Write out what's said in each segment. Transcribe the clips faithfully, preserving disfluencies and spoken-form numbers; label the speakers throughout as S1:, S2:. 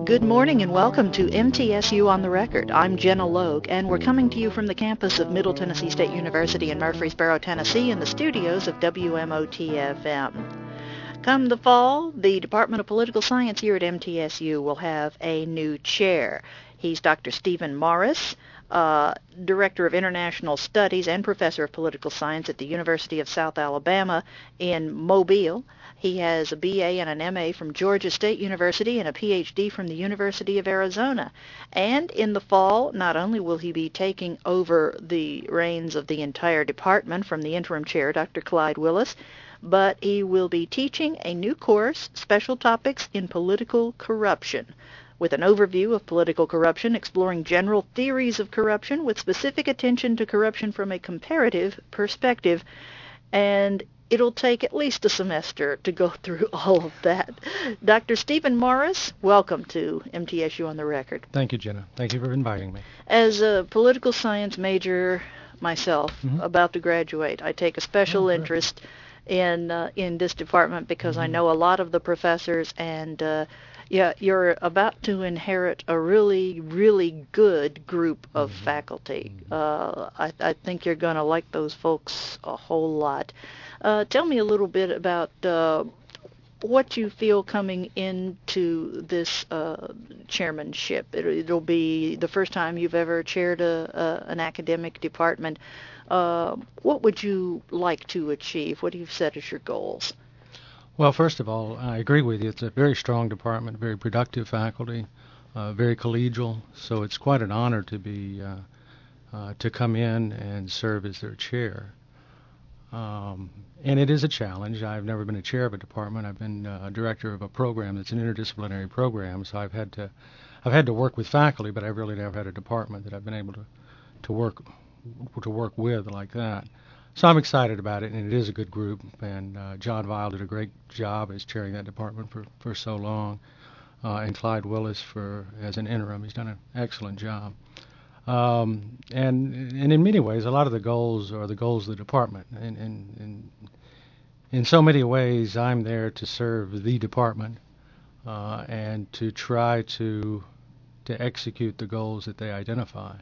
S1: Good morning and welcome to M T S U on the Record. I'm Jenna Logue, and we're coming to you from the campus of Middle Tennessee State University in Murfreesboro, Tennessee, in the studios of W M O T F M. Come the fall, the Department of Political Science here at M T S U will have a new chair. He's Doctor Stephen Morris, uh, Director of International Studies and Professor of Political Science at the University of South Alabama in Mobile. He has a B A and an M A from Georgia State University and a P H D from the University of Arizona. And in the fall, not only will he be taking over the reins of the entire department from the interim chair, Doctor Clyde Willis, but he will be teaching a new course, Special Topics in Political Corruption, with an overview of political corruption, exploring general theories of corruption with specific attention to corruption from a comparative perspective. And it'll take at least a semester to go through all of that. Doctor Stephen Morris, welcome to M T S U on the Record.
S2: Thank you, Jenna. Thank you for inviting me.
S1: As a political science major myself, mm-hmm. about to graduate, I take a special oh, interest in uh, in this department because mm-hmm. I know a lot of the professors, and uh, yeah, you're about to inherit a really, really good group of mm-hmm. faculty. Uh, I, I think you're going to like those folks a whole lot. Uh, tell me a little bit about uh, what you feel coming into this uh, chairmanship. It, it'll be the first time you've ever chaired a, a, an academic department. Uh, what would you like to achieve? What do you set as your goals?
S2: Well, first of all, I agree with you. It's a very strong department, very productive faculty, uh, very collegial. So it's quite an honor to be uh, uh, to come in and serve as their chair. Um, and it is a challenge. I've never been a chair of a department. I've been uh, a director of a program that's an interdisciplinary program. So I've had to, I've had to work with faculty, but I've really never had a department that I've been able to, to work, to work with like that. So I'm excited about it, and it is a good group. And uh, John Weil did a great job as chairing that department for, for so long, uh, and Clyde Willis for as an interim. He's done an excellent job. Um, and and in many ways, a lot of the goals are the goals of the department. And, and, and in so many ways, I'm there to serve the department uh, and to try to to execute the goals that they identify.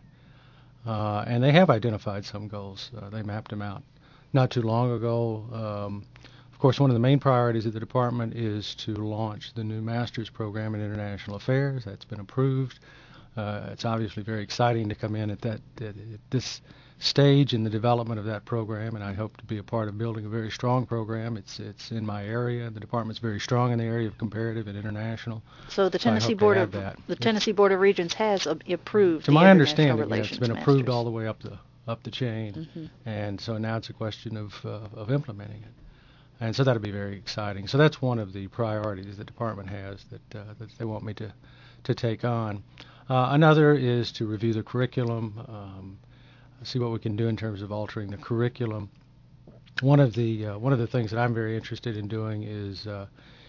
S2: Uh, and they have identified some goals. Uh, they mapped them out not too long ago. Um, of course, one of the main priorities of the department is to launch the new master's program in international affairs. That's been approved. Uh, it's obviously very exciting to come in at that at, at this stage in the development of that program, and I hope to be a part of building a very strong program. It's it's in my area. The department's very strong in the area of comparative and international.
S1: So the Tennessee
S2: so
S1: Board of the it's, Tennessee Board of Regents has uh, approved.
S2: To
S1: the
S2: my understanding, yeah, it's been
S1: masters.
S2: approved all the way up the up the chain,
S1: mm-hmm.
S2: and so now it's a question of uh, of implementing it. And so that'll be very exciting. So that's one of the priorities the department has that uh, that they want me to to take on. Uh, another is to review the curriculum, um, see what we can do in terms of altering the curriculum. One of the uh, one of the things that I'm very interested in doing is uh,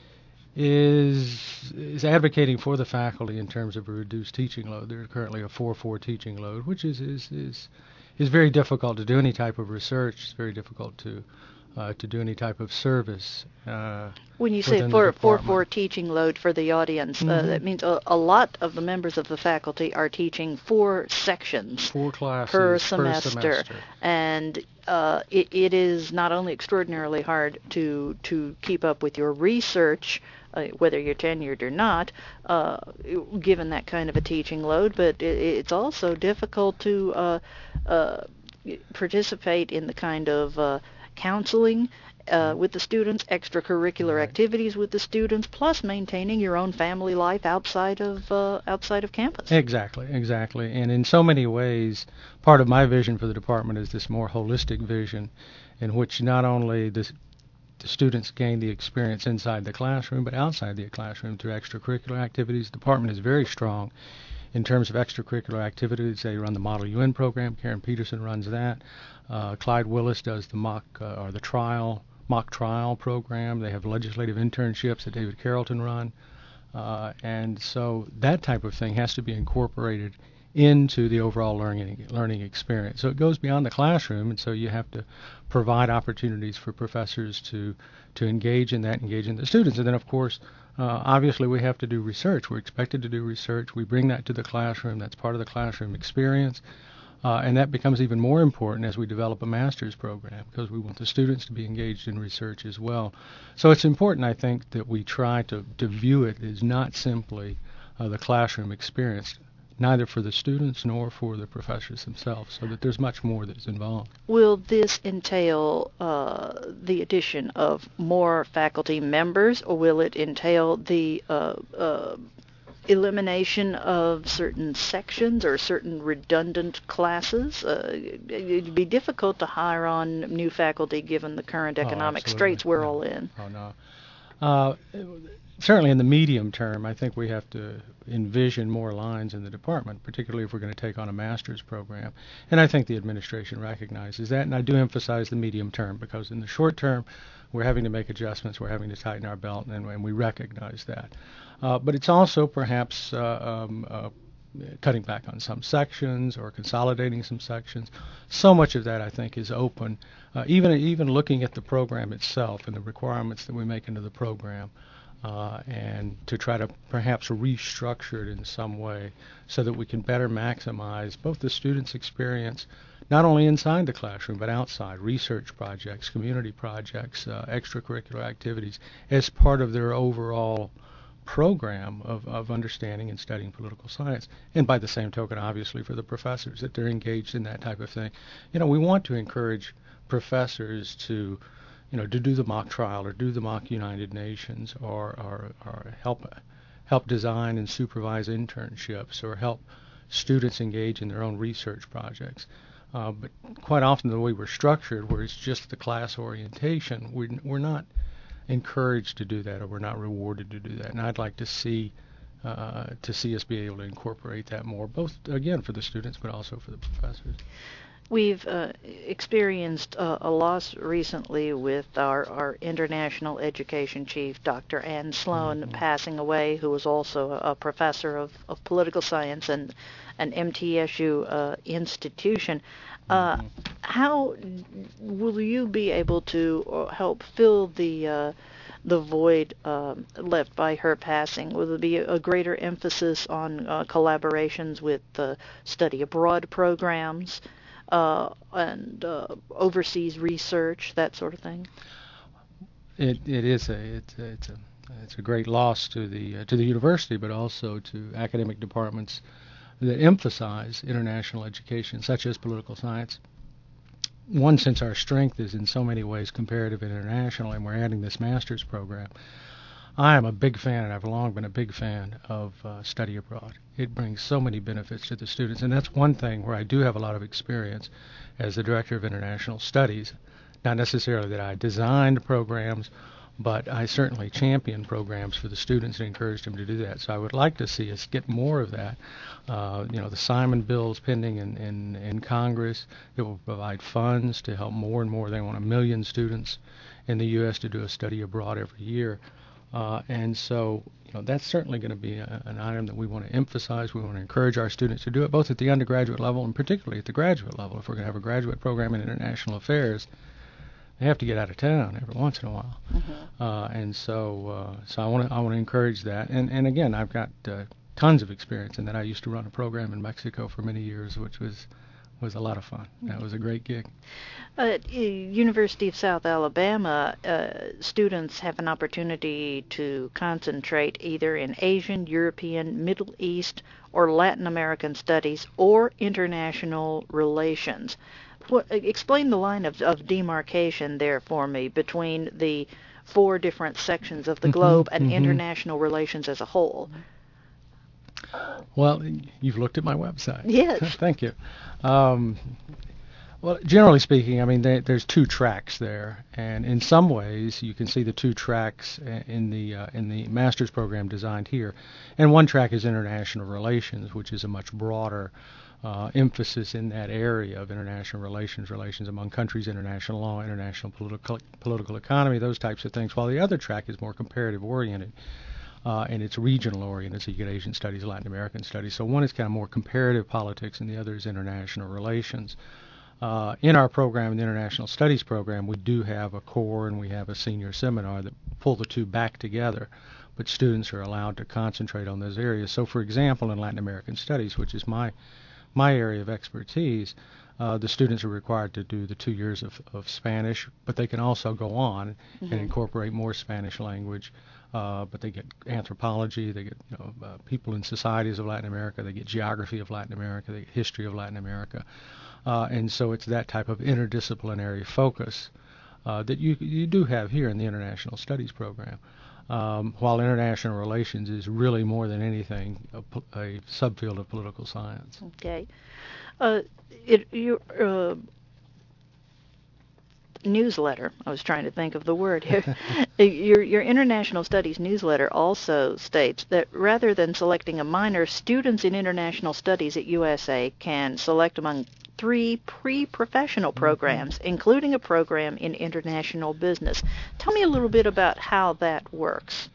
S2: is is advocating for the faculty in terms of a reduced teaching load. There's currently a four four teaching load, which is is is is very difficult to do any type of research. It's very difficult to uh, to do any type of service. Uh,
S1: When you say four four four teaching load for the audience, mm-hmm. uh, that means a, a lot of the members of the faculty are teaching four sections,
S2: four classes
S1: per semester,
S2: per semester.
S1: and uh, it, it is not only extraordinarily hard to to keep up with your research, uh, whether you're tenured or not, uh, given that kind of a teaching load, but it, it's also difficult to uh, uh, participate in the kind of uh, counseling Uh, with the students, extracurricular
S2: right.
S1: activities with the students, plus maintaining your own family life outside of uh, outside of campus.
S2: Exactly, exactly. And in so many ways, part of my vision for the department is this more holistic vision in which not only the, the students gain the experience inside the classroom, but outside the classroom through extracurricular activities. The department is very strong in terms of extracurricular activities. They run the Model U N program. Karen Peterson runs that. Uh, Clyde Willis does the mock uh, or the trial mock trial program. They have legislative internships that David Carrollton run. Uh, and so that type of thing has to be incorporated into the overall learning learning experience. So it goes beyond the classroom, and so you have to provide opportunities for professors to to engage in that, engage in the students. And then, of course, uh, obviously we have to do research. We're expected to do research. We bring that to the classroom. That's part of the classroom experience. Uh, and that becomes even more important as we develop a master's program, because we want the students to be engaged in research as well. So it's important, I think, that we try to, to view it as not simply uh, the classroom experience, neither for the students nor for the professors themselves, so that there's much more that's involved.
S1: Will this entail uh, the addition of more faculty members, or will it entail the uh, uh, elimination of certain sections or certain redundant classes? Uh, it'd be difficult to hire on new faculty given the current economic
S2: oh,
S1: straits we're
S2: no.
S1: all in.
S2: Oh, no. Uh, certainly in the medium term, I think we have to envision more lines in the department, particularly if we're going to take on a master's program. And I think the administration recognizes that, and I do emphasize the medium term, because in the short term, we're having to make adjustments, we're having to tighten our belt, and, and we recognize that. Uh, but it's also perhaps uh, um, uh, cutting back on some sections or consolidating some sections. So much of that, I think, is open. Uh, even even looking at the program itself and the requirements that we make into the program, uh, and to try to perhaps restructure it in some way so that we can better maximize both the students' experience, not only inside the classroom but outside, research projects, community projects, uh, extracurricular activities, as part of their overall program of, of understanding and studying political science. And by the same token, obviously, for the professors, that they're engaged in that type of thing. You know, we want to encourage professors to, you know, to do the mock trial or do the mock United Nations, or, or, or help help design and supervise internships, or help students engage in their own research projects. Uh, but quite often the way we're structured, where it's just the class orientation, we're, we're not encouraged to do that, or we're not rewarded to do that. And I'd like to see uh, to see us be able to incorporate that more, both, again, for the students but also for the professors.
S1: We've uh, experienced uh, a loss recently with our, our international education chief, Doctor Ann Sloan, mm-hmm. passing away, who was also a, a professor of, of political science and an M T S U uh, institution. Uh, mm-hmm. How will you be able to help fill the uh, the void uh, left by her passing? Will there be a greater emphasis on uh, collaborations with uh, study abroad programs uh, and uh, overseas research, that sort of thing?
S2: It it is a it's a, it's a it's a great loss to the uh, to the university, but also to academic departments that emphasize international education, such as political science. One, since our strength is in so many ways comparative and international, and we're adding this master's program, I am a big fan, and I've long been a big fan of uh, study abroad. It brings so many benefits to the students, and that's one thing where I do have a lot of experience as the Director of International Studies. Not necessarily that I designed programs, but I certainly champion programs for the students and encourage them to do that. So I would like to see us get more of that. Uh, you know, the Simon bill's pending in, in, in Congress. It will provide funds to help more and more. They want a million students in the U S to do a study abroad every year. Uh, and so, you know, that's certainly going to be a, an item that we want to emphasize. We want to encourage our students to do it, both at the undergraduate level and particularly at the graduate level. If we're going to have a graduate program in international affairs, they have to get out of town every once in a while, mm-hmm. uh, and so uh, so I want to I want to encourage that. And and again, I've got uh, tons of experience in that. I used to run a program in Mexico for many years, which was was a lot of fun. That was a great gig.
S1: At University of South Alabama, uh, students have an opportunity to concentrate either in Asian, European, Middle East, or Latin American studies, or international relations. What, explain the line of, of demarcation there for me between the four different sections of the mm-hmm, globe and mm-hmm. international relations as a whole.
S2: Well, you've looked at my website.
S1: Yes.
S2: Thank you. Um, well, generally speaking, I mean, they, there's two tracks there, and in some ways, you can see the two tracks in the uh, in the master's program designed here. And one track is international relations, which is a much broader Uh, emphasis in that area of international relations, relations among countries, international law, international political political economy, those types of things, while the other track is more comparative oriented. uh, and it's regional oriented, so you get Asian studies, Latin American studies. So one is kind of more comparative politics, and the other is international relations. Uh, in our program, the International Studies program, we do have a core and we have a senior seminar that pull the two back together, but students are allowed to concentrate on those areas. So, for example, in Latin American Studies, which is my my area of expertise, uh, the students are required to do the two years of, of Spanish, but they can also go on mm-hmm. and incorporate more Spanish language. Uh, but they get anthropology, they get you know uh, people in societies of Latin America, they get geography of Latin America, they get history of Latin America. Uh, and so it's that type of interdisciplinary focus uh, that you you do have here in the International Studies program. Um, while international relations is really more than anything a, a subfield of political science.
S1: Okay. Uh, it, your uh, newsletter, I was trying to think of the word here, your, your International Studies newsletter also states that rather than selecting a minor, students in International Studies at U S A can select among three pre-professional programs, mm-hmm. including a program in international business. Tell me a little bit about how that works.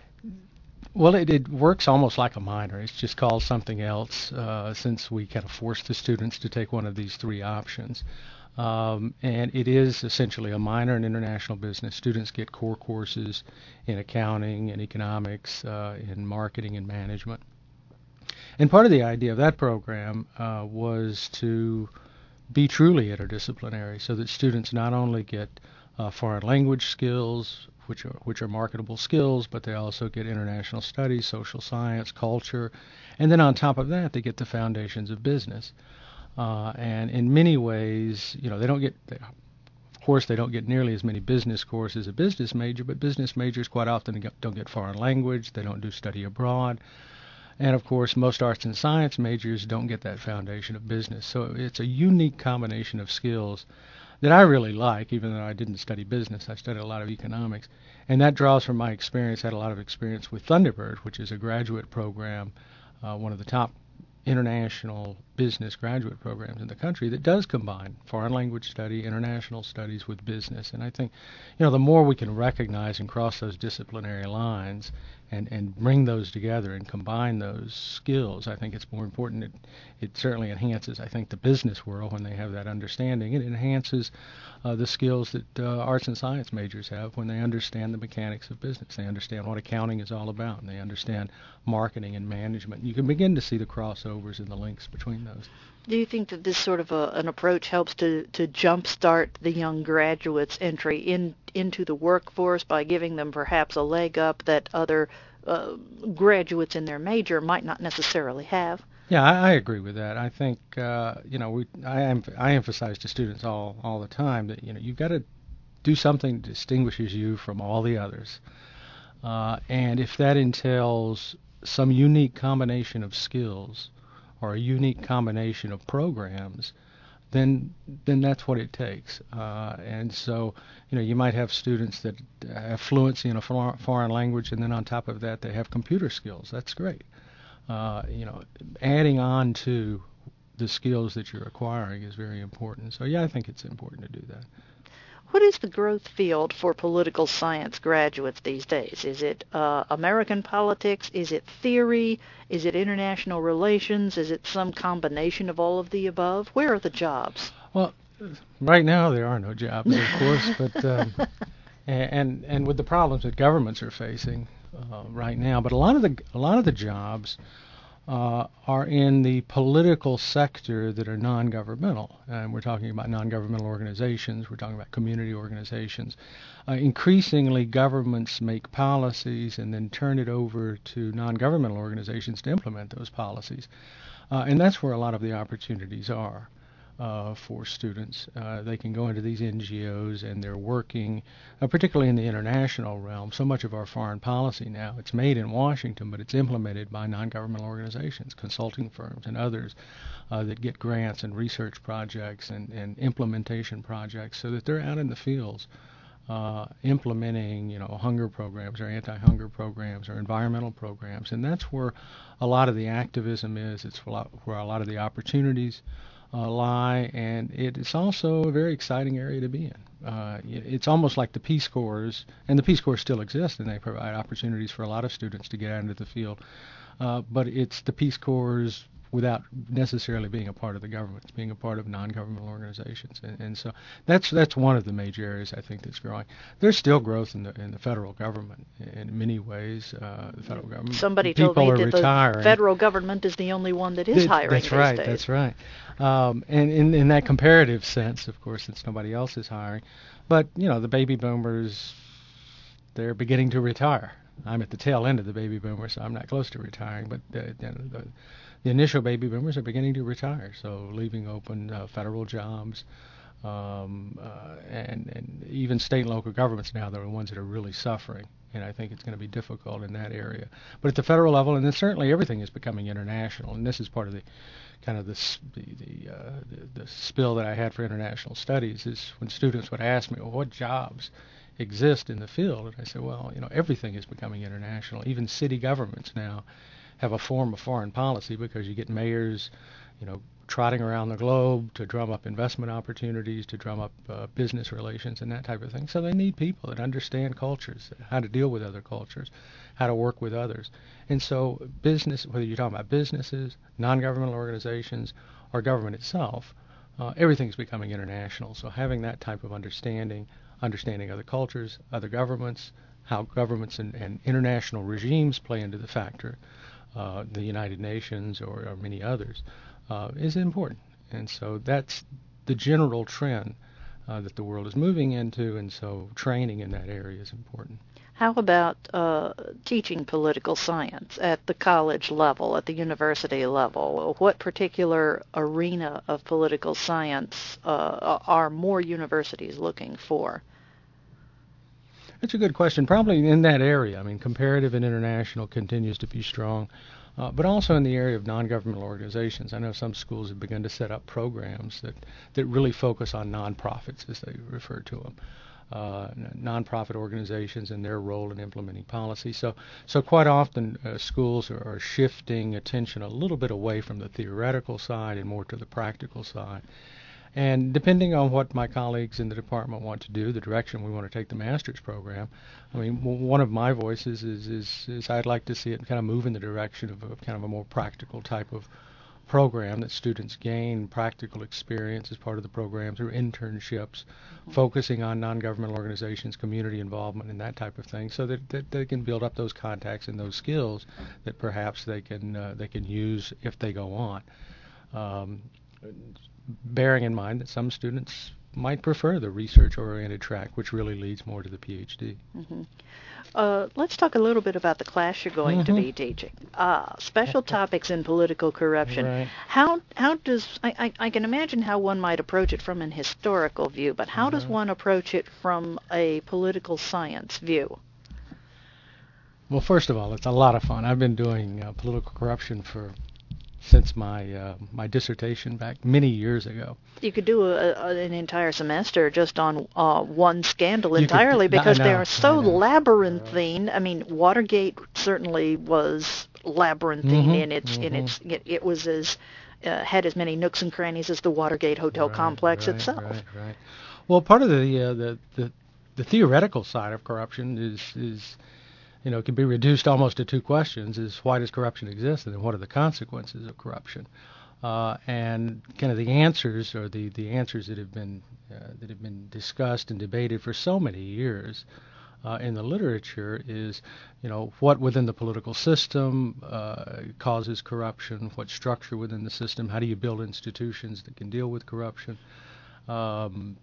S2: Well, it, it works almost like a minor. It's just called something else uh, since we kind of force the students to take one of these three options. Um, and it is essentially a minor in international business. Students get core courses in accounting and economics, uh, in marketing and management. And part of the idea of that program uh, was to be truly interdisciplinary, so that students not only get uh, foreign language skills, which are which are marketable skills, but they also get international studies, social science, culture, and then on top of that, they get the foundations of business. Uh, and in many ways, you know, they don't get. They, of course, they don't get nearly as many business courses as a business major, but business majors quite often don't get foreign language. They don't do study abroad. And, of course, most arts and science majors don't get that foundation of business. So it's a unique combination of skills that I really like, even though I didn't study business. I studied a lot of economics. And that draws from my experience. I had a lot of experience with Thunderbird, which is a graduate program, uh, one of the top international business graduate programs in the country that does combine foreign language study, international studies with business. And I think, you know, the more we can recognize and cross those disciplinary lines and, and bring those together and combine those skills, I think it's more important. It, it certainly enhances, I think, the business world when they have that understanding. It enhances uh, the skills that uh, arts and science majors have when they understand the mechanics of business. They understand what accounting is all about, and they understand marketing and management. You can begin to see the crossovers and the links between those.
S1: Do you think that this sort of a, an approach helps to, to jumpstart the young graduates' entry in into the workforce by giving them perhaps a leg up that other uh, graduates in their major might not necessarily have?
S2: Yeah, I, I agree with that. I think uh, you know we I am I emphasize to students all all the time that you know you've got to do something that distinguishes you from all the others, uh, and if that entails some unique combination of skills or a unique combination of programs, then then that's what it takes. Uh, and so, you know, you might have students that have fluency in a for- foreign language, and then on top of that, they have computer skills. That's great. Uh, you know, adding on to the skills that you're acquiring is very important. So, yeah, I think it's important to do that.
S1: What is the growth field for political science graduates these days? Is it uh, American politics? Is it theory? Is it international relations? Is it some combination of all of the above? Where are the jobs?
S2: Well, right now there are no jobs, of course, but um, and and with the problems that governments are facing uh, right now, but a lot of the a lot of the jobs Uh, are in the political sector that are non-governmental. And we're talking about non-governmental organizations. We're talking about community organizations. Uh, increasingly, governments make policies and then turn it over to non-governmental organizations to implement those policies. Uh, and that's where a lot of the opportunities are uh, for students. Uh, they can go into these N G Os and they're working, uh, particularly in the international realm. So much of our foreign policy now, it's made in Washington, but it's implemented by non-governmental organizations, consulting firms and others uh, that get grants and research projects and, and implementation projects so that they're out in the fields uh, implementing, you know, hunger programs or anti-hunger programs or environmental programs. And that's where a lot of the activism is. It's where a lot of the opportunities uh, lie, and it is also a very exciting area to be in. Uh, it's almost like the Peace Corps, and the Peace Corps still exist, and they provide opportunities for a lot of students to get out into the field. Uh, but it's the Peace Corps without necessarily being a part of the government. It's being a part of non-governmental organizations, and, and so that's that's one of the major areas I think that's growing. There's still growth in the in the federal government in many ways. Uh, the federal government.
S1: Somebody
S2: People
S1: told me
S2: are
S1: that
S2: retiring.
S1: the federal government is the only one that is
S2: That-
S1: hiring
S2: That's
S1: these
S2: right.
S1: days.
S2: That's right. Um, and in in that comparative sense, of course, since nobody else is hiring, but you know the baby boomers, they're beginning to retire. I'm at the tail end of the baby boomers, so I'm not close to retiring, but the, the, the, the initial baby boomers are beginning to retire, so leaving open uh, federal jobs, um, uh, and, and even state and local governments now, they're the ones that are really suffering, and I think it's going to be difficult in that area. But at the federal level, and then certainly everything is becoming international, and this is part of the kind of the, the, the, uh, the, the spill that I had for international studies, is when students would ask me, well, what jobs exist in the field? And I said, well, you know, everything is becoming international. Even city governments now have a form of foreign policy, because you get mayors, you know, trotting around the globe to drum up investment opportunities, to drum up uh, business relations and that type of thing. So they need people that understand cultures, how to deal with other cultures, how to work with others. And so business, whether you're talking about businesses, non-governmental organizations, or government itself, uh, everything's becoming international. So having that type of understanding, understanding other cultures, other governments, how governments and, and international regimes play into the factor, uh, the United Nations or, or many others, uh, is important. And so that's the general trend uh, that the world is moving into, and so training in that area is important.
S1: How about uh, teaching political science at the college level, at the university level? What particular arena of political science uh, are more universities looking for?
S2: That's a good question. Probably in that area. I mean, comparative and international continues to be strong, uh, but also in the area of non-governmental organizations. I know some schools have begun to set up programs that, that really focus on nonprofits, as they refer to them, uh, nonprofit organizations and their role in implementing policy. So, so quite often uh, schools are, are shifting attention a little bit away from the theoretical side and more to the practical side. And depending on what my colleagues in the department want to do, the direction we want to take the master's program, I mean, w- one of my voices is, is, is I'd like to see it kind of move in the direction of a kind of a more practical type of program, that students gain practical experience as part of the program through internships, focusing on non-governmental organizations, community involvement, and that type of thing, so that, that they can build up those contacts and those skills that perhaps they can uh, they can use if they go on. Um, bearing in mind that some students might prefer the research-oriented track, which really leads more to the PhD.
S1: Mm-hmm. Uh, let's talk a little bit about the class you're going
S2: mm-hmm.
S1: to be teaching. Uh, special topics in political corruption.
S2: Right.
S1: How how does I, I, I can imagine how one might approach it from an historical view, but how mm-hmm. does one approach it from a political science view?
S2: Well, first of all, it's a lot of fun. I've been doing uh, political corruption for since my uh, my dissertation back many years ago.
S1: You could do a, a, an entire semester just on uh, one scandal
S2: You
S1: entirely,
S2: could,
S1: because
S2: know,
S1: they are so
S2: I know.
S1: labyrinthine. I mean, Watergate certainly was labyrinthine
S2: mm-hmm,
S1: in its
S2: mm-hmm.
S1: in its it, it was as uh, had as many nooks and crannies as the Watergate hotel
S2: right,
S1: complex
S2: right,
S1: itself.
S2: Right, right. Well, part of the, uh, the the the theoretical side of corruption is is. you know, can be reduced almost to two questions: is why does corruption exist, and then what are the consequences of corruption? Uh, and kind of the answers, or the, the answers that have been uh, that have been discussed and debated for so many years uh, in the literature is, you know, what within the political system uh, causes corruption, what structure within the system, how do you build institutions that can deal with corruption, um,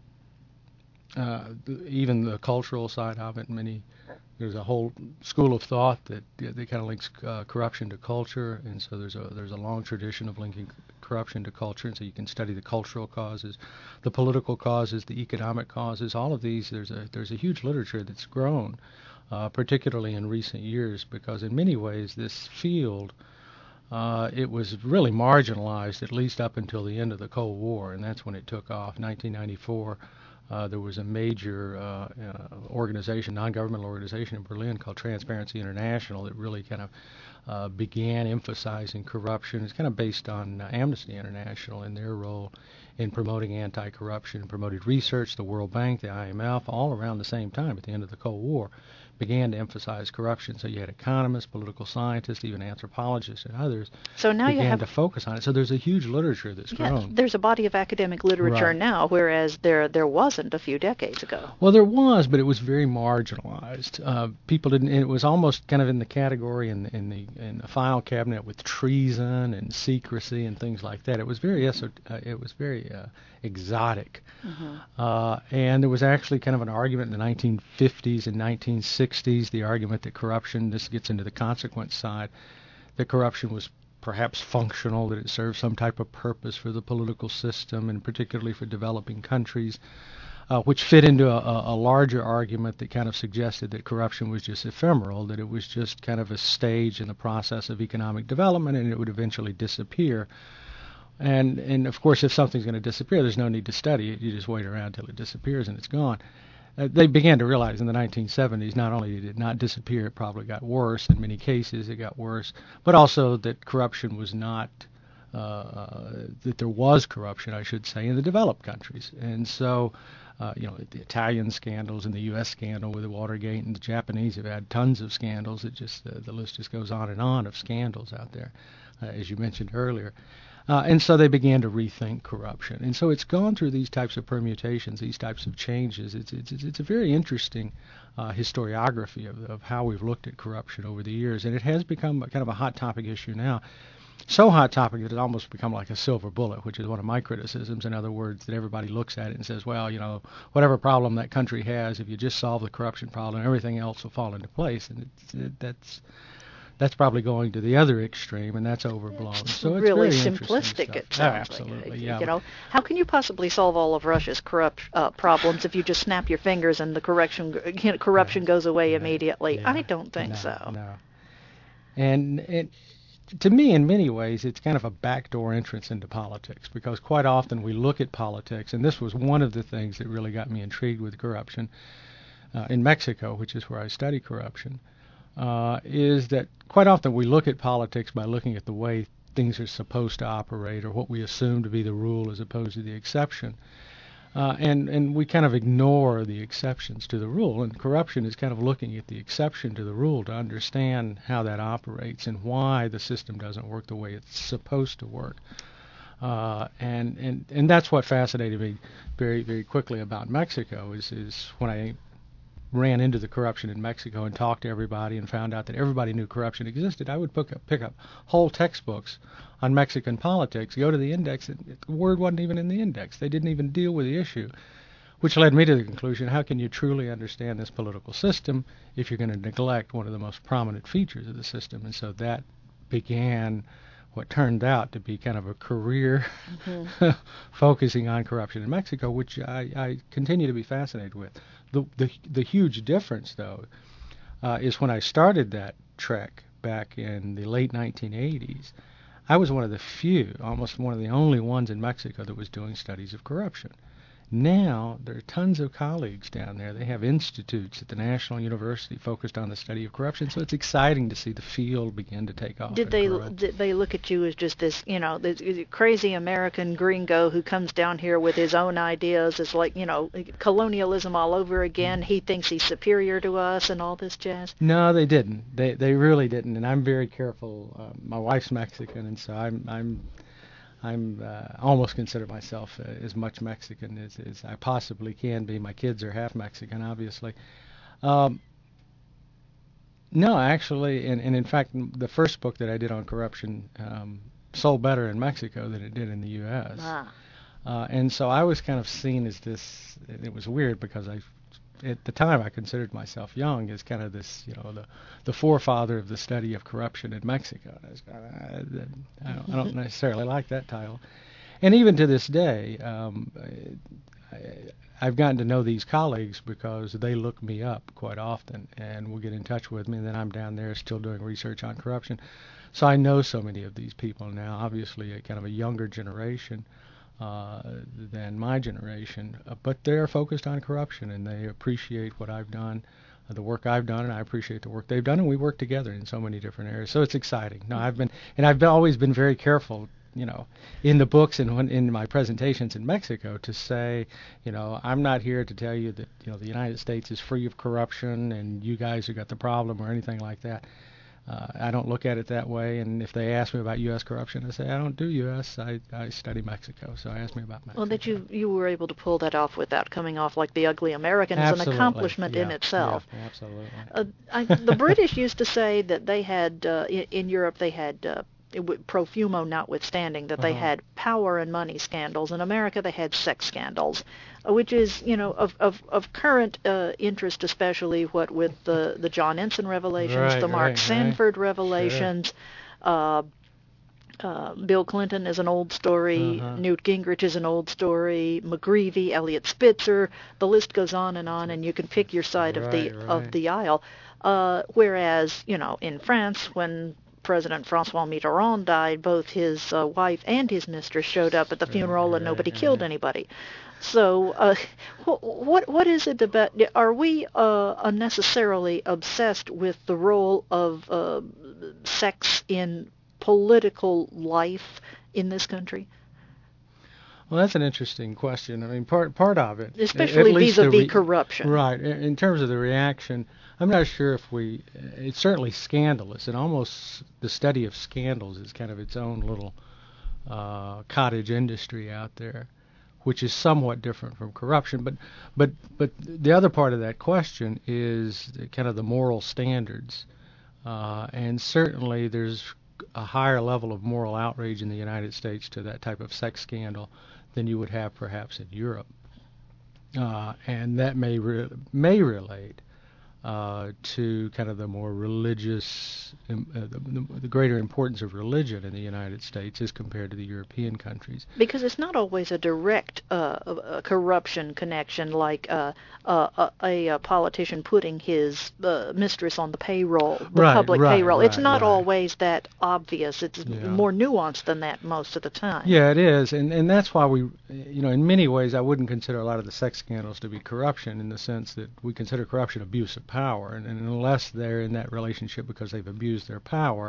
S2: uh, even the cultural side of it. Many There's a whole school of thought that that kind of links uh, corruption to culture, and so there's a there's a long tradition of linking corruption to culture, and so you can study the cultural causes, the political causes, the economic causes. All of these, there's a there's a huge literature that's grown, uh, particularly in recent years, because in many ways this field uh, it was really marginalized, at least up until the end of the Cold War, and that's when it took off. nineteen ninety-four. Uh, there was a major uh, uh, organization, non-governmental organization in Berlin called Transparency International that really kind of uh, began emphasizing corruption. It's kind of based on uh, Amnesty International and their role in promoting anti-corruption, promoted research. The World Bank, the I M F, all around the same time at the end of the Cold War, began to emphasize corruption. So you had economists, political scientists, even anthropologists and others
S1: so now
S2: began
S1: you have
S2: to focus on it. So there's a huge literature that's
S1: yeah,
S2: grown.
S1: there's a body of academic literature
S2: Right.
S1: now, whereas there there wasn't a few decades ago.
S2: Well, there was, but it was very marginalized. Uh, people didn't. It was almost kind of in the category in the, in the in the file cabinet with treason and secrecy and things like that. It was very eso- uh, it was very uh, exotic,
S1: Mm-hmm.
S2: uh, and there was actually kind of an argument in the nineteen fifties and nineteen sixties. The argument that corruption. This gets into the consequence side. That corruption was perhaps functional, that it served some type of purpose for the political system, and particularly for developing countries. Uh, which fit into a, a a larger argument that kind of suggested that corruption was just ephemeral, that it was just kind of a stage in the process of economic development and it would eventually disappear. And, and of course, if something's going to disappear, there's no need to study it. You just wait around till it disappears and it's gone. Uh, they began to realize in the nineteen seventies not only did it not disappear, it probably got worse. In many cases, it got worse. But also that corruption was not, uh, that there was corruption, I should say, in the developed countries. And so Uh, you know, the Italian scandals and the U S scandal with the Watergate, and the Japanese have had tons of scandals. It just uh, the list just goes on and on of scandals out there, uh, as you mentioned earlier. Uh, and so they began to rethink corruption. And so it's gone through these types of permutations, these types of changes. It's it's it's a very interesting uh, historiography of of how we've looked at corruption over the years, and it has become kind of a hot topic issue now. So hot topic that it almost become like a silver bullet, which is one of my criticisms. In other words, that everybody looks at it and says, well, you know, whatever problem that country has, if you just solve the corruption problem, everything else will fall into place. And it's, it, that's that's probably going to the other extreme, and that's overblown.
S1: It's
S2: so it's
S1: really
S2: very
S1: simplistic.
S2: interesting
S1: It
S2: stuff.
S1: sounds
S2: Oh, absolutely,
S1: like.
S2: yeah.
S1: You know, how can you possibly solve all of Russia's corrupt uh, problems if you just snap your fingers and the corruption you know, corruption
S2: Yeah.
S1: goes away
S2: Yeah.
S1: immediately?
S2: Yeah.
S1: I don't think
S2: no,
S1: so.
S2: No. And it. To me, in many ways, it's kind of a backdoor entrance into politics, because quite often we look at politics, and this was one of the things that really got me intrigued with corruption uh, in Mexico, which is where I study corruption, uh, is that quite often we look at politics by looking at the way things are supposed to operate, or what we assume to be the rule as opposed to the exception. Uh, and, and we kind of ignore the exceptions to the rule. And corruption is kind of looking at the exception to the rule to understand how that operates and why the system doesn't work the way it's supposed to work. Uh, and, and, and that's what fascinated me very, very quickly about Mexico is, is when I ran into the corruption in Mexico and talked to everybody and found out that everybody knew corruption existed. I would pick up, pick up whole textbooks on Mexican politics, go to the index, and the word wasn't even in the index. They didn't even deal with the issue, which led me to the conclusion, how can you truly understand this political system if you're going to neglect one of the most prominent features of the system? And so that began what turned out to be kind of a career mm-hmm. focusing on corruption in Mexico, which I, I continue to be fascinated with. The, the, the huge difference, though, uh, is when I started that trek back in the late nineteen eighties, I was one of the few, almost one of the only ones in Mexico that was doing studies of corruption. Now, there are tons of colleagues down there. They have institutes at the National University focused on the study of corruption, so it's exciting to see the field begin to take off.
S1: Did they
S2: grow.
S1: did they look at you as just this, you know, this crazy American gringo who comes down here with his own ideas? It's like, you know, colonialism all over again. He thinks he's superior to us and all this jazz.
S2: No, they didn't. They they really didn't. And I'm very careful. Uh, my wife's Mexican, and so I'm I'm. I'm uh, almost consider myself uh, as much Mexican as, as I possibly can be. My kids are half Mexican, obviously. Um, no, actually, and, and in fact, the first book that I did on corruption um, sold better in Mexico than it did in the U S Ah. Uh, and so I was kind of seen as this. It was weird because I, at the time, I considered myself young as kind of this, you know, the the forefather of the study of corruption in Mexico. I, was, I, I, don't, I don't necessarily like that title. And even to this day, um, I, I've gotten to know these colleagues because they look me up quite often and will get in touch with me, and then I'm down there still doing research on corruption. So I know so many of these people now, obviously a kind of a younger generation. uh, than my generation, uh, but they're focused on corruption, and they appreciate what I've done, uh, the work I've done, and I appreciate the work they've done, and we work together in so many different areas. So it's exciting. No, I've been, and I've been, always been very careful, you know, in the books and when, in my presentations in Mexico, to say, you know, I'm not here to tell you that, you know, the United States is free of corruption and you guys have got the problem or anything like that. Uh, I don't look at it that way, and if they ask me about U S corruption, I say I don't do U S I, I study Mexico, so ask me about Mexico.
S1: Well, that you you were able to pull that off without coming off like the ugly American is an accomplishment
S2: yeah,
S1: in itself.
S2: Yeah, absolutely.
S1: Uh, I, the British used to say that they had, uh, in, in Europe, they had, uh, Profumo notwithstanding, that they
S2: Uh-huh.
S1: had power and money scandals. In America, they had sex scandals, uh, which is, you know, of of, of current uh, interest, especially what with the, the John Ensign revelations,
S2: Right,
S1: the Mark
S2: right,
S1: Sanford
S2: right.
S1: revelations. Sure. Uh, uh, Bill Clinton is an old story.
S2: Uh-huh.
S1: Newt Gingrich is an old story. McGreevey, Elliot Spitzer. The list goes on and on, and you can pick your side
S2: Right,
S1: of the
S2: right.
S1: of the aisle. Uh, whereas, you know, in France, when President Francois Mitterrand died, both his uh, wife and his mistress showed up at the funeral,
S2: Right,
S1: and nobody
S2: right,
S1: killed
S2: right.
S1: anybody. So, uh, wh- what what is it about? Are we uh, unnecessarily obsessed with the role of uh, sex in political life in this country?
S2: Well, that's an interesting question. I mean, part part of it,
S1: Especially
S2: at least the
S1: vis-a-vis
S2: re-
S1: corruption.
S2: right? In in terms of the reaction, I'm not sure if we. It's certainly scandalous, and almost the study of scandals is kind of its own little uh, cottage industry out there, which is somewhat different from corruption. But but but the other part of that question is the, kind of the moral standards, uh, and certainly there's a higher level of moral outrage in the United States to that type of sex scandal than you would have perhaps in Europe, uh, and that may re- may relate uh, to kind of the more religious, um, uh, the, the greater importance of religion in the United States as compared to the European countries.
S1: Because it's not always a direct uh, uh, corruption connection, like uh, uh, a, a politician putting his uh, mistress on the payroll, the
S2: Right,
S1: public
S2: right,
S1: payroll. It's
S2: right,
S1: not
S2: right.
S1: always that obvious. It's
S2: Yeah.
S1: more nuanced than that most of the time.
S2: Yeah, it is, and and that's why we, you know, in many ways, I wouldn't consider a lot of the sex scandals to be corruption, in the sense that we consider corruption abuse of power, and, and unless they're in that relationship because they've abused their power,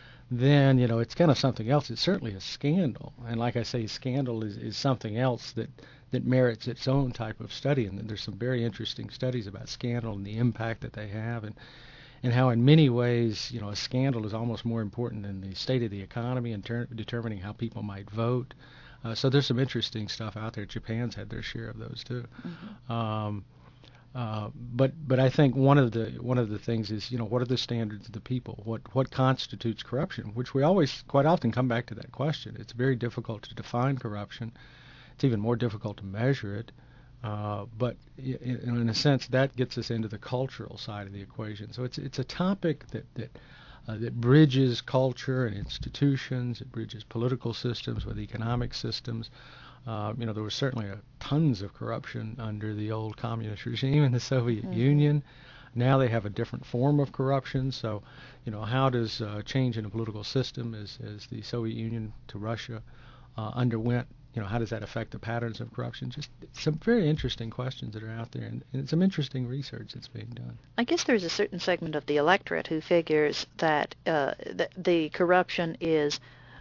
S2: then, you know, it's kind of something else. It's certainly a scandal, and like I say, scandal is, is something else that that merits its own type of study, and there's some very interesting studies about scandal and the impact that they have, and and how in many ways, you know, a scandal is almost more important than the state of the economy and ter- determining how people might vote. Uh, so there's some interesting stuff out there. Japan's had their share of those too. Mm-hmm. Um, uh, but but I think one of the one of the things is, you know, what are the standards of the people? What what constitutes corruption? Which we always quite often come back to that question. It's very difficult to define corruption. It's even more difficult to measure it. Uh, but in, in a sense, that gets us into the cultural side of the equation. So it's it's a topic that that uh, that bridges culture and institutions. It bridges political systems with economic systems. Uh, you know, there was certainly a, tons of corruption under the old communist regime in the Soviet mm-hmm. Union. Now they have a different form of corruption. So, you know, how does uh, change in a political system, as as the Soviet Union to Russia uh, underwent? You know, how does that affect the patterns of corruption? Just some very interesting questions that are out there, and, and some interesting research that's being done.
S1: I guess there's a certain segment of the electorate who figures that uh, th- the corruption is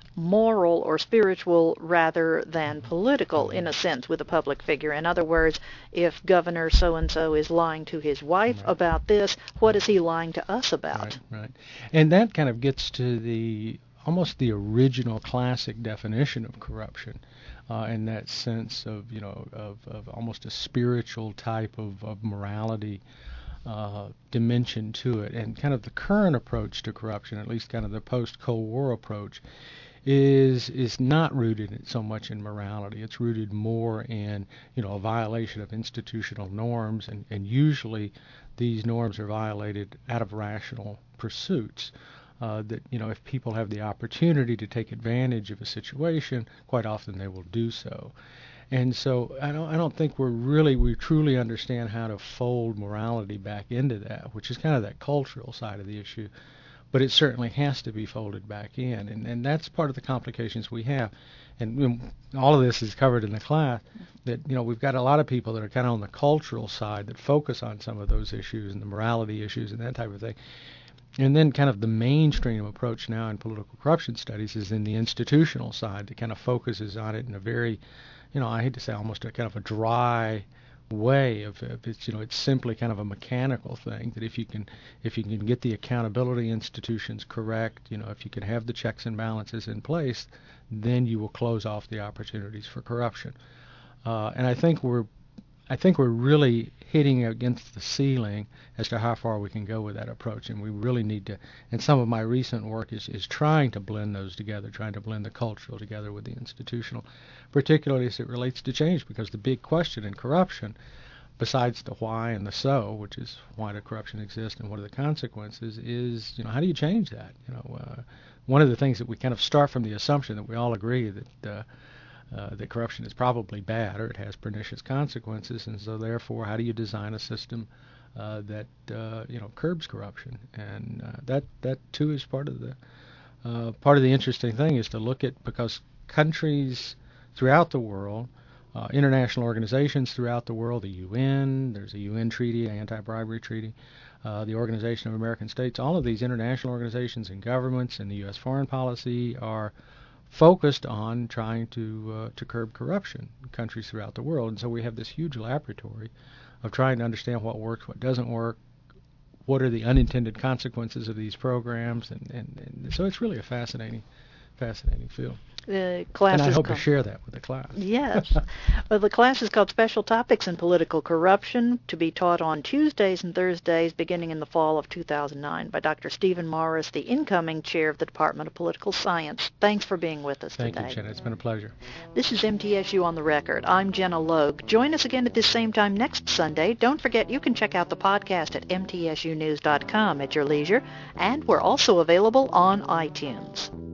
S1: moral or spiritual rather than political, in a sense, with a public figure. In other words, if Governor so-and-so is lying to his wife right. about this, what is he lying to us about?
S2: Right, right. And that kind of gets to the almost the original classic definition of corruption. Uh, in that sense of, you know, of, of almost a spiritual type of, of morality uh, dimension to it. And kind of the current approach to corruption, at least kind of the post-Cold War approach, is is not rooted so much in morality. It's rooted more in, you know, a violation of institutional norms, and, and usually these norms are violated out of rational pursuits. Uh, that, you know, if people have the opportunity to take advantage of a situation, quite often they will do so. And so I don't I don't think we're really, we truly understand how to fold morality back into that, which is kind of that cultural side of the issue. but it certainly has to be folded back in, and, and that's part of the complications we have. And you know, all of this is covered in the class, that you know we've got a lot of people that are kind of on the cultural side that focus on some of those issues and the morality issues and that type of thing. And then kind of the mainstream approach now in political corruption studies is in the institutional side that kind of focuses on it in a very, you know, I hate to say almost a kind of a dry way of, of it's, you know, it's simply kind of a mechanical thing that if you can if you can get the accountability institutions correct, you know, if you can have the checks and balances in place, then you will close off the opportunities for corruption. Uh, and I think we're I think we're really hitting against the ceiling as to how far we can go with that approach, and we really need to, and some of my recent work is, is trying to blend those together, trying to blend the cultural together with the institutional, particularly as it relates to change, because the big question in corruption, besides the why and the so, which is why does corruption exist and what are the consequences, is, you know, how do you change that? You know, uh, one of the things that we kind of start from the assumption that we all agree that uh, Uh, that corruption is probably bad or it has pernicious consequences, and so therefore, how do you design a system uh, that uh, you know curbs corruption? And uh, that that too is part of the uh, part of the interesting thing is to look at, because countries throughout the world, uh, international organizations throughout the world, the U N, there's a U N treaty, anti-bribery treaty, uh, the Organization of American States, all of these international organizations and governments and the U S foreign policy are focused on trying to uh, to curb corruption in countries throughout the world. And so we have this huge laboratory of trying to understand what works, what doesn't work, what are the unintended consequences of these programs, and, and, and so it's really a fascinating, fascinating field.
S1: The class
S2: and I
S1: is
S2: hope
S1: called,
S2: to share that with the class.
S1: Yes. Well, the class is called Special Topics in Political Corruption, to be taught on Tuesdays and Thursdays beginning in the fall of two thousand nine by Doctor Stephen Morris, the incoming chair of the Department of Political Science. Thanks for being with us
S2: Thank
S1: today.
S2: you, Jenna. It's been a pleasure.
S1: This is M T S U on the Record. I'm Jenna Logue. Join us again at this same time next Sunday. Don't forget you can check out the podcast at m t s u news dot com at your leisure, and we're also available on iTunes.